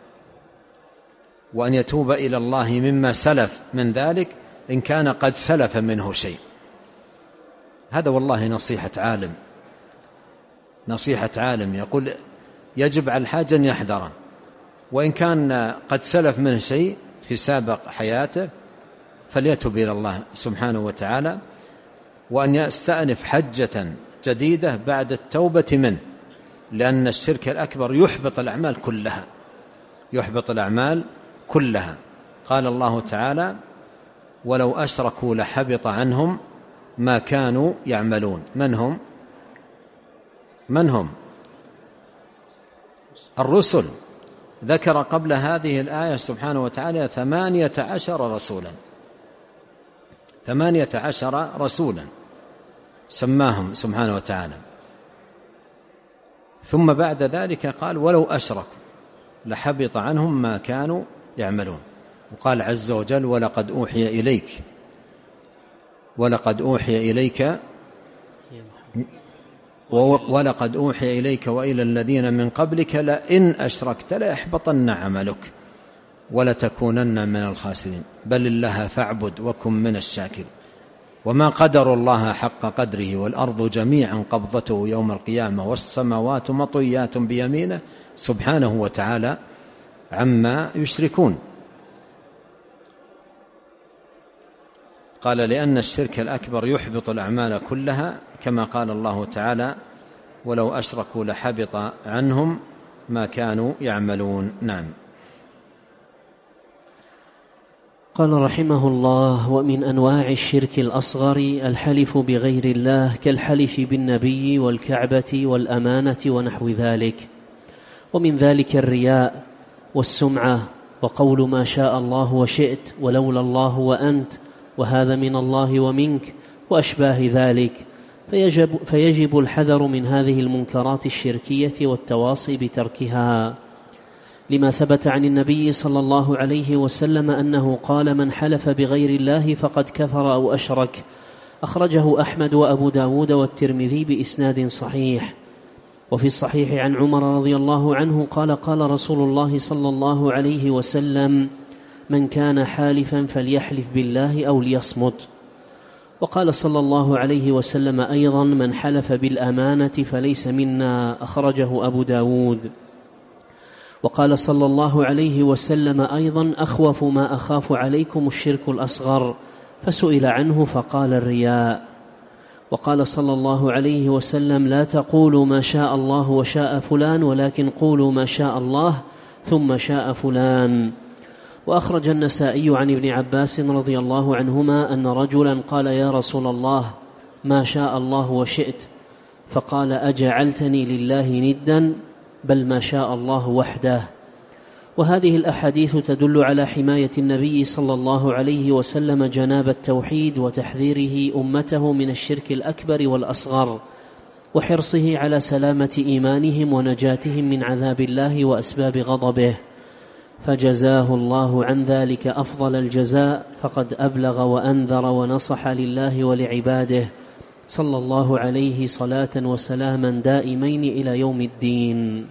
وأن يتوب إلى الله مما سلف من ذلك إن كان قد سلف منه شيء. هذا والله نصيحة عالم، نصيحة عالم يقول يجب على الحاج أن يحذره، وإن كان قد سلف منه شيء في سابق حياته فليتوب إلى الله سبحانه وتعالى، وأن يستأنف حجة جديدة بعد التوبة منه، لأن الشرك الأكبر يحبط الأعمال كلها، يحبط الأعمال كلها. قال الله تعالى: ولو أشركوا لحبط عنهم ما كانوا يعملون. من هم؟ من هم؟ الرسل. ذكر قبل هذه الآية سبحانه وتعالى ثمانية عشر رسولا، ثمانية عشر رسولا سماهم سبحانه وتعالى. ثم بعد ذلك قال: ولو أشركوا لحبط عنهم ما كانوا يعملون. وقال عز وجل: ولقد أوحي إليك ولقد أوحي إليك ولقد أوحي إليك وإلى الذين من قبلك لئن أشركت ليحبطن عملك ولتكونن من الخاسرين بل الله فاعبد وكن من الشاكرين. وما قدر الله حق قدره والأرض جميعا قبضته يوم القيامة والسماوات مطويات بيمينه سبحانه وتعالى عما يشركون. قال: لأن الشرك الأكبر يحبط الأعمال كلها، كما قال الله تعالى: ولو أشركوا لحبط عنهم ما كانوا يعملون. نعم. قال رحمه الله: ومن أنواع الشرك الأصغر الحلف بغير الله كالحلف بالنبي والكعبة والأمانة ونحو ذلك. ومن ذلك الرياء والسمعة وقول ما شاء الله وشئت ولولا الله وأنت وهذا من الله ومنك وأشباه ذلك، فيجب, فيجب الحذر من هذه المنكرات الشركية والتواصي بتركها، لما ثبت عن النبي صلى الله عليه وسلم أنه قال: من حلف بغير الله فقد كفر أو أشرك. أخرجه أحمد وأبو داود والترمذي بإسناد صحيح. وفي الصحيح عن عمر رضي الله عنه قال: قال رسول الله صلى الله عليه وسلم: من كان حالفا فليحلف بالله أو ليصمت. وقال صلى الله عليه وسلم أيضا: من حلف بالأمانة فليس منا. أخرجه أبو داود. وقال صلى الله عليه وسلم أيضا: أخوف ما أخاف عليكم الشرك الأصغر، فسئل عنه فقال: الرياء. وقال صلى الله عليه وسلم: لا تقولوا ما شاء الله وشاء فلان، ولكن قولوا ما شاء الله ثم شاء فلان. وأخرج النسائي عن ابن عباس رضي الله عنهما أن رجلا قال: يا رسول الله ما شاء الله وشئت، فقال: أجعلتني لله ندا؟ بل ما شاء الله وحده. وهذه الأحاديث تدل على حماية النبي صلى الله عليه وسلم جناب التوحيد وتحذيره أمته من الشرك الأكبر والأصغر، وحرصه على سلامة إيمانهم ونجاتهم من عذاب الله وأسباب غضبه، فجزاه الله عن ذلك أفضل الجزاء، فقد أبلغ وأنذر ونصح لله ولعباده صلى الله عليه صلاة وسلاما دائمين إلى يوم الدين.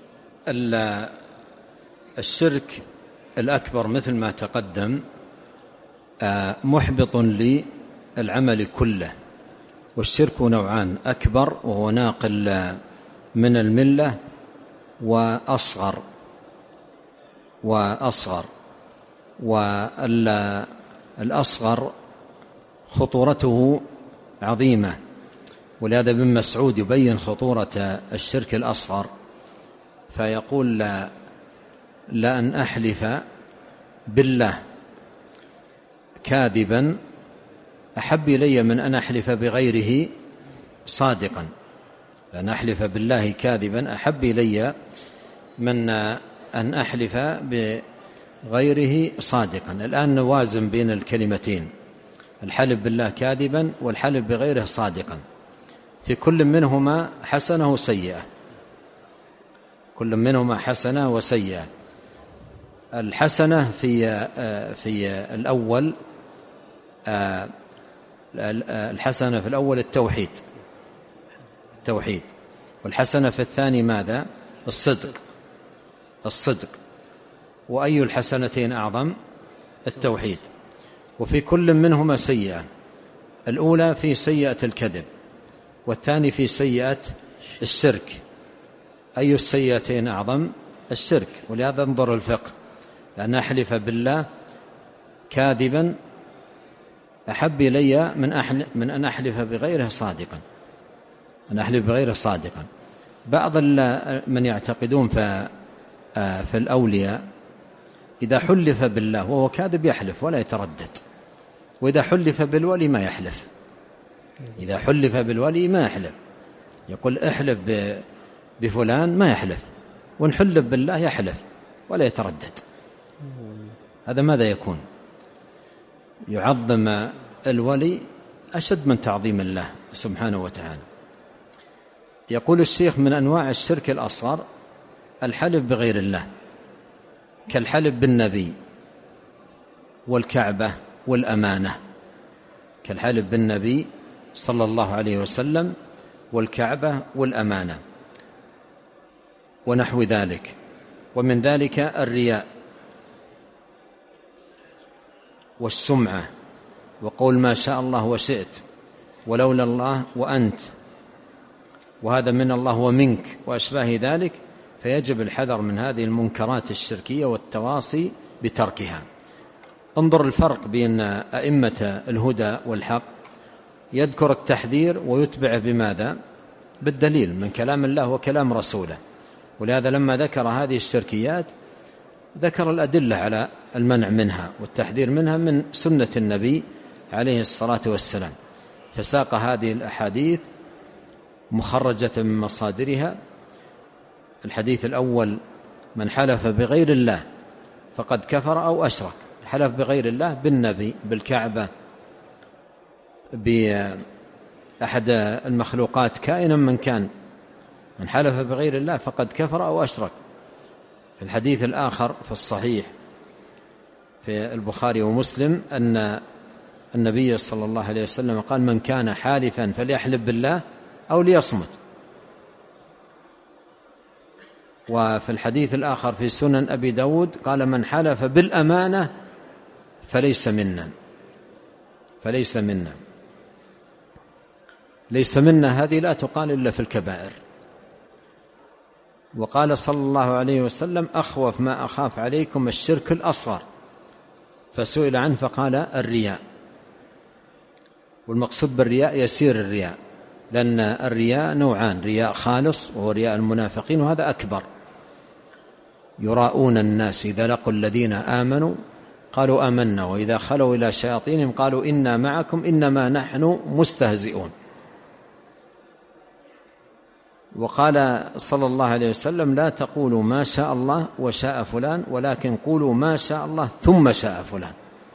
الشرك الأكبر مثل ما تقدم محبط للعمل كله. والشرك نوعان: أكبر وهو ناقل من الملة، وأصغر وأصغر والأصغر خطورته عظيمة، ولهذا ابن مسعود يبين خطورة الشرك الأصغر فيقول لا لأن أحلف بالله كاذبا أحب إلي من أن أحلف بغيره صادقا. لأن أحلف بالله كاذبا أحب إلي من أن أحلف بغيره صادقا. الآن نوازن بين الكلمتين، الحلف بالله كاذبا والحلف بغيره صادقا، في كل منهما حسنة وسيئة، كل منهما حسنة وسيئة. الحسنة في في الأول الحسنة في الأول التوحيد التوحيد والحسنة في الثاني ماذا؟ الصدق الصدق. وأي الحسنتين أعظم؟ التوحيد. وفي كل منهما سيئة، الأولى في سيئة الكذب والثاني في سيئة الشرك. أي السيئتين أعظم؟ الشرك. ولهذا انظر الفقه، لأن أحلف بالله كاذبا أحب إلي من, من أن أحلف بغيره صادقا، أن أحلف بغيره صادقا. بعض من يعتقدون في في الأولياء إذا حلف بالله وهو كاذب يحلف ولا يتردد، وإذا حلف بالولي ما يحلف. إذا حلف بالولي ما يحلف، يقول احلف بفلان ما يحلف، ونحلف بالله يحلف ولا يتردد. هذا ماذا يكون؟ يعظم الولي أشد من تعظيم الله سبحانه وتعالى. يقول الشيخ من أنواع الشرك الأصغر الحلف بغير الله، كالحلف بالنبي والكعبة والأمانة، كالحلف بالنبي صلى الله عليه وسلم والكعبة والأمانة ونحو ذلك. ومن ذلك الرياء والسمعة وقول ما شاء الله وشئت ولولا الله وأنت، وهذا من الله ومنك وأشباه ذلك. فيجب الحذر من هذه المنكرات الشركية والتواصي بتركها. انظر الفرق بين أئمة الهدى والحق، يذكر التحذير ويتبع بماذا؟ بالدليل من كلام الله وكلام رسوله. ولهذا لما ذكر هذه الشركيات ذكر الأدلة على المنع منها والتحذير منها من سنة النبي عليه الصلاة والسلام، فساق هذه الأحاديث مخرجة من مصادرها. الحديث الأول من حلف بغير الله فقد كفر أو أشرك، حلف بغير الله بالنبي، بالكعبة، بأحد المخلوقات كائنا من كان، من حلف بغير الله فقد كفر أو أشرك. في الحديث الآخر في الصحيح في البخاري ومسلم أن النبي صلى الله عليه وسلم قال من كان حالفا فليحلف بالله أو ليصمت. وفي الحديث الآخر في سنن أبي داود قال من حلف بالأمانة فليس منا، فليس منا. ليس منا هذه لا تقال إلا في الكبائر. وقال صلى الله عليه وسلم أخوف ما أخاف عليكم الشرك الأصغر، فسئل عنه فقال الرياء. والمقصود بالرياء يسير الرياء، لأن الرياء نوعان، رياء خالص وهو رياء المنافقين، وهذا أكبر. يراءون الناس إذا لقوا الذين آمنوا قالوا آمنا وإذا خلوا إلى شياطينهم قالوا إنا معكم إنما نحن مستهزئون. وقال صلى الله عليه وسلم لا تقولوا ما شاء الله وشاء فلان ولكن قولوا ما شاء الله ثم شاء فلان.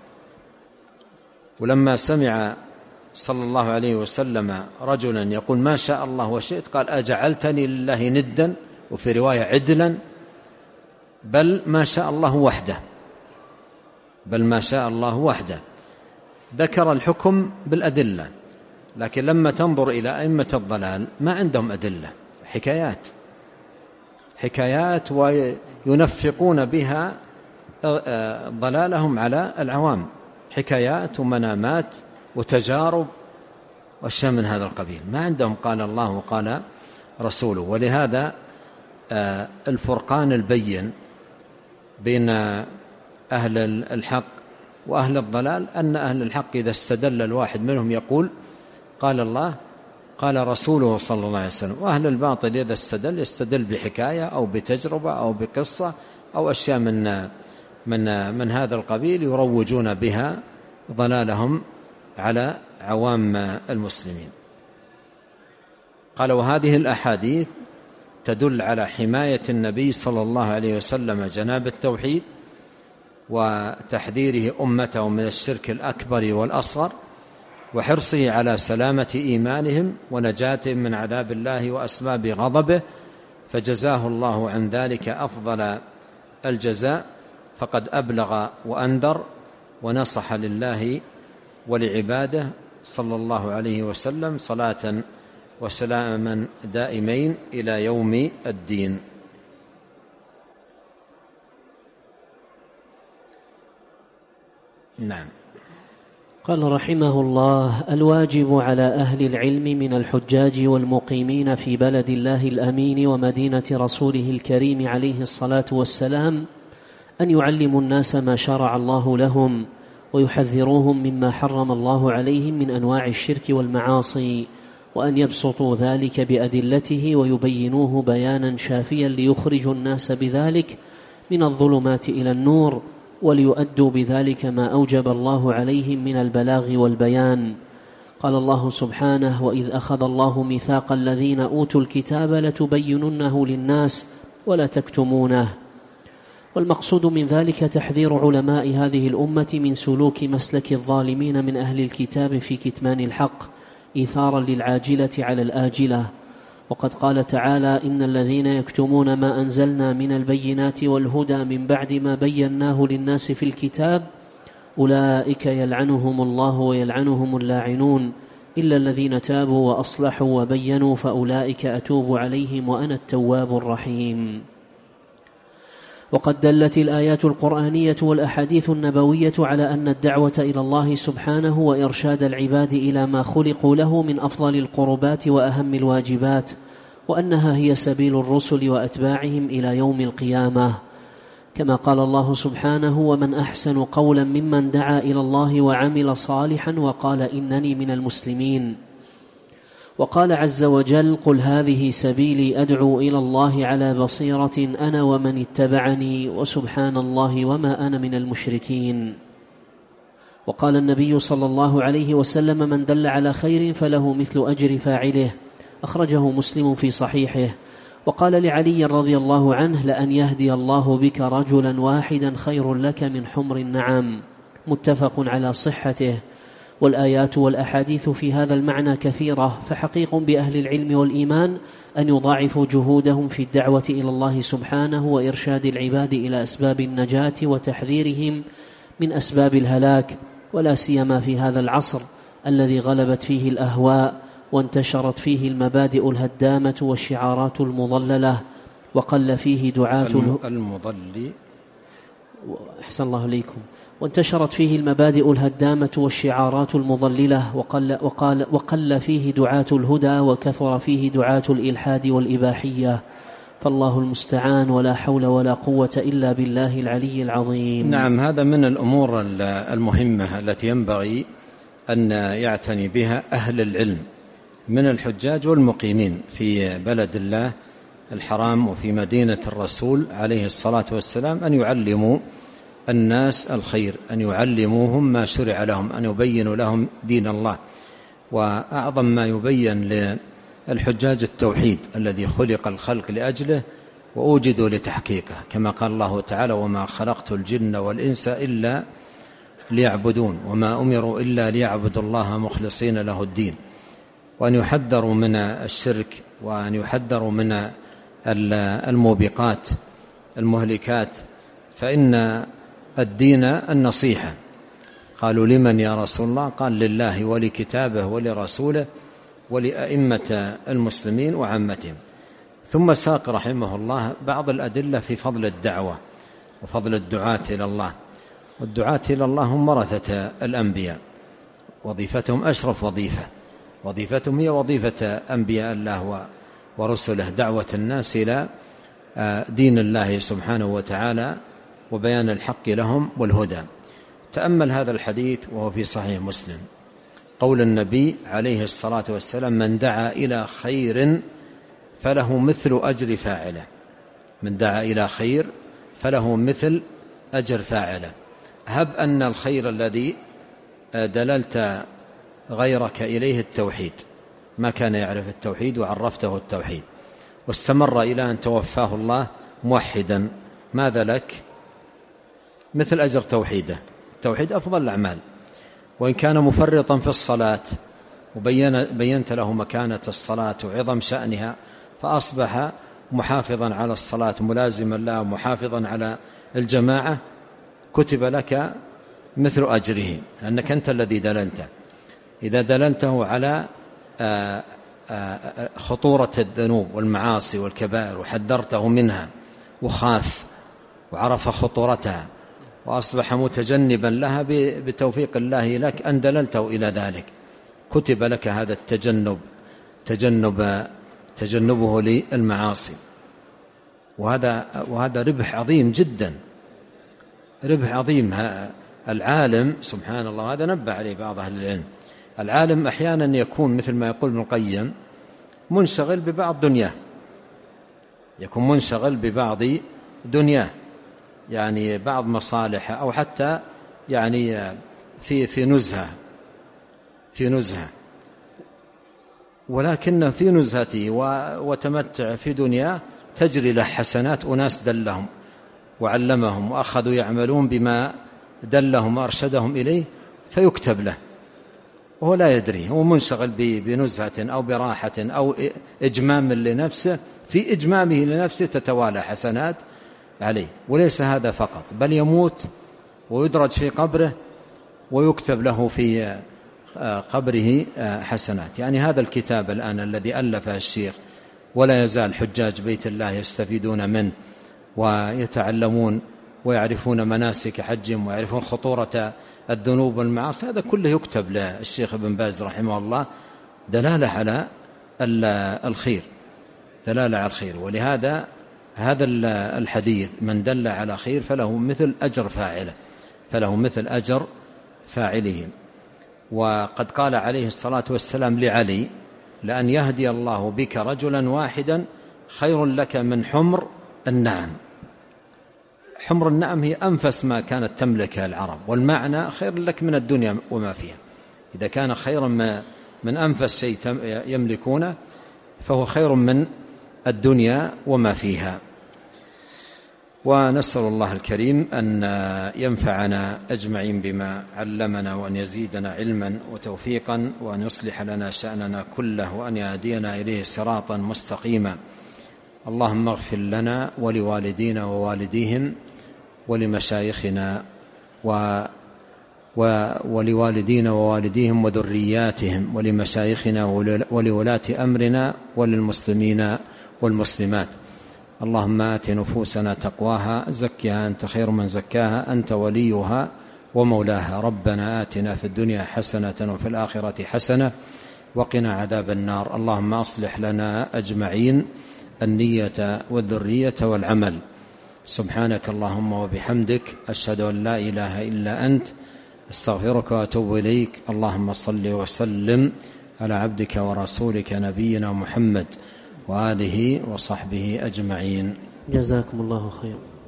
ولما سمع صلى الله عليه وسلم رجلا يقول ما شاء الله وشئت قال أجعلتني لله ندا، وفي رواية عدلا، بل ما شاء الله وحده، بل ما شاء الله وحده. ذكر الحكم بالأدلة، لكن لما تنظر إلى أئمة الضلال ما عندهم أدلة، حكايات حكايات وينفقون بها ضلالهم على العوام، حكايات ومنامات وتجارب وأشياء من هذا القبيل. ما عندهم قال الله وقال رسوله. ولهذا الفرقان البين بين أهل الحق وأهل الضلال أن أهل الحق إذا استدل الواحد منهم يقول قال الله قال رسوله صلى الله عليه وسلم. وأهل الباطل إذا استدل يستدل بحكاية أو بتجربة أو بقصة أو أشياء من من من هذا القبيل يروجون بها ضلالهم على عوام المسلمين. قال وهذه الأحاديث تدل على حماية النبي صلى الله عليه وسلم جناب التوحيد وتحذيره أمته من الشرك الأكبر والأصغر وحرصه على سلامة إيمانهم ونجاتهم من عذاب الله وأسباب غضبه، فجزاه الله عن ذلك أفضل الجزاء، فقد أبلغ وأنذر ونصح لله ولعباده صلى الله عليه وسلم صلاة وسلاما دائمين إلى يوم الدين. نعم. قال رحمه الله: الواجب على أهل العلم من الحجاج والمقيمين في بلد الله الأمين ومدينة رسوله الكريم عليه الصلاة والسلام أن يعلموا الناس ما شرع الله لهم ويحذروهم مما حرم الله عليهم من أنواع الشرك والمعاصي، وأن يبسطوا ذلك بأدلته ويبينوه بيانا شافيا ليخرجوا الناس بذلك من الظلمات إلى النور، وليؤدوا بذلك ما أوجب الله عليهم من البلاغ والبيان. قال الله سبحانه: وإذ أخذ الله ميثاق الذين أوتوا الكتاب لتبيننه للناس ولا تكتمونه. والمقصود من ذلك تحذير علماء هذه الأمة من سلوك مسلك الظالمين من أهل الكتاب في كتمان الحق إيثارا للعاجلة على الآجلة. وقد قال تعالى: إن الذين يكتمون ما أنزلنا من البينات والهدى من بعد ما بيناه للناس في الكتاب أولئك يلعنهم الله ويلعنهم اللاعنون إلا الذين تابوا وأصلحوا وبينوا فأولئك أتوب عليهم وأنا التواب الرحيم. وقد دلت الآيات القرآنية والأحاديث النبوية على أن الدعوة إلى الله سبحانه وإرشاد العباد إلى ما خلقوا له من أفضل القربات وأهم الواجبات، وأنها هي سبيل الرسل وأتباعهم إلى يوم القيامة، كما قال الله سبحانه: ومن أحسن قولا ممن دعا إلى الله وعمل صالحا وقال إنني من المسلمين. وقال عز وجل: قل هذه سبيلي أدعو إلى الله على بصيرة أنا ومن اتبعني وسبحان الله وما أنا من المشركين. وقال النبي صلى الله عليه وسلم: من دل على خير فله مثل أجر فاعله، أخرجه مسلم في صحيحه. وقال لعلي رضي الله عنه: لأن يهدي الله بك رجلا واحدا خير لك من حمر النعم، متفق على صحته. والآيات والأحاديث في هذا المعنى كثيرة، فحقيق بأهل العلم والإيمان أن يضاعفوا جهودهم في الدعوة إلى الله سبحانه وإرشاد العباد إلى أسباب النجاة وتحذيرهم من أسباب الهلاك، ولا سيما في هذا العصر الذي غلبت فيه الأهواء وانتشرت فيه المبادئ الهدامة والشعارات المضللة، وقل فيه دعاة المضل أحسن الله إليكم وانتشرت فيه المبادئ الهدامة والشعارات المضللة، وقل, وقال وقل فيه دعاة الهدى وكثر فيه دعاة الإلحاد والإباحية، فالله المستعان، ولا حول ولا قوة إلا بالله العلي العظيم. نعم، هذا من الأمور المهمة التي ينبغي أن يعتني بها أهل العلم من الحجاج والمقيمين في بلد الله الحرام وفي مدينة الرسول عليه الصلاة والسلام، أن يعلموا الناس الخير، أن يعلموهم ما شرع لهم، أن يبينوا لهم دين الله. وأعظم ما يبين للحجاج التوحيد الذي خلق الخلق لأجله وأوجدوا لتحقيقه، كما قال الله تعالى: وما خلقت الجن والإنس إلا ليعبدون وما أمروا إلا ليعبدوا الله مخلصين له الدين. وأن يحذروا من الشرك، وأن يحذروا من الموبقات المهلكات، فإن الدين النصيحة. قالوا: لمن يا رسول الله؟ قال: لله ولكتابه ولرسوله ولأئمة المسلمين وعامتهم. ثم ساق رحمه الله بعض الأدلة في فضل الدعوة وفضل الدعاة إلى الله. والدعاة إلى الله هم ورثة الأنبياء، وظيفتهم أشرف وظيفة، وظيفتهم هي وظيفة أنبياء الله ورسله، دعوة الناس إلى دين الله سبحانه وتعالى وبيان الحق لهم والهدى. تأمل هذا الحديث وهو في صحيح مسلم، قول النبي عليه الصلاة والسلام: من دعا إلى خير فله مثل أجر فاعله. من دعا إلى خير فله مثل أجر فاعله. هب أن الخير الذي دللت غيرك إليه التوحيد، ما كان يعرف التوحيد وعرفته التوحيد واستمر إلى أن توفاه الله موحدا، ماذا لك؟ مثل أجر توحيده. التوحيد أفضل الأعمال. وإن كان مفرطا في الصلاة وبينت له مكانة الصلاة وعظم شأنها فأصبح محافظا على الصلاة ملازما لها محافظا على الجماعة، كتب لك مثل أجره، لأنك أنت الذي دللته. إذا دللته على خطورة الذنوب والمعاصي والكبائر وحذرته منها وخاف وعرف خطورتها وأصبح متجنبا لها بتوفيق الله لك أن دللته إلى ذلك، كتب لك هذا التجنب تجنب تجنبه للمعاصي. وهذا وهذا ربح عظيم جدا، ربح عظيم. العالم سبحان الله، هذا نبه عليه بعض أهل العلم، العالم أحيانا يكون مثل ما يقول ابن القيم منشغل ببعض دنياه، يكون منشغل ببعض دنياه، يعني بعض مصالحه، أو حتى يعني في في نزهة في نزهة ولكن في نزهته وتمتع في دنياه تجري له حسنات أناس دلهم وعلمهم وأخذوا يعملون بما دلهم وأرشدهم إليه فيكتب له وهو لا يدري، هو منشغل بنزهة أو براحة أو إجمام لنفسه، في إجمامه لنفسه تتوالى حسنات عليه. وليس هذا فقط، بل يموت ويدرج في قبره ويكتب له في قبره حسنات. يعني هذا الكتاب الآن الذي ألفه الشيخ ولا يزال حجاج بيت الله يستفيدون منه ويتعلمون ويعرفون مناسك حجهم ويعرفون خطورة الذنوب والمعاصي، هذا كله يكتب للشيخ ابن باز رحمه الله دلالة على الخير، دلالة على الخير. ولهذا هذا الحديث من دل على خير فله مثل أجر فاعله، فله مثل أجر فاعله. وقد قال عليه الصلاة والسلام لعلي: لأن يهدي الله بك رجلا واحدا خير لك من حمر النعم. حمر النعم هي أنفس ما كانت تملكها العرب، والمعنى خير لك من الدنيا وما فيها. إذا كان خيرا من أنفس شيء يملكونه فهو خير من الدنيا وما فيها. ونسأل الله الكريم أن ينفعنا أجمعين بما علمنا، وأن يزيدنا علما وتوفيقا، وأن يصلح لنا شأننا كله، وأن يهدينا إليه صراطا مستقيما. اللهم اغفر لنا ولوالدينا ووالديهم ولمشايخنا و ولوالدينا ووالديهم وذرياتهم ولمشايخنا ولولاة أمرنا وللمسلمين والمسلمات. اللهم آت نفوسنا تقواها، زكها أنت خير من زكاها، أنت وليها ومولاها. ربنا آتنا في الدنيا حسنة وفي الآخرة حسنة وقنا عذاب النار. اللهم أصلح لنا أجمعين النية والذرية والعمل. سبحانك اللهم وبحمدك، أشهد أن لا إله إلا أنت، استغفرك وأتوب إليك. اللهم صل وسلم على عبدك ورسولك نبينا محمد وآله وصحبه أجمعين. جزاكم الله خيرا.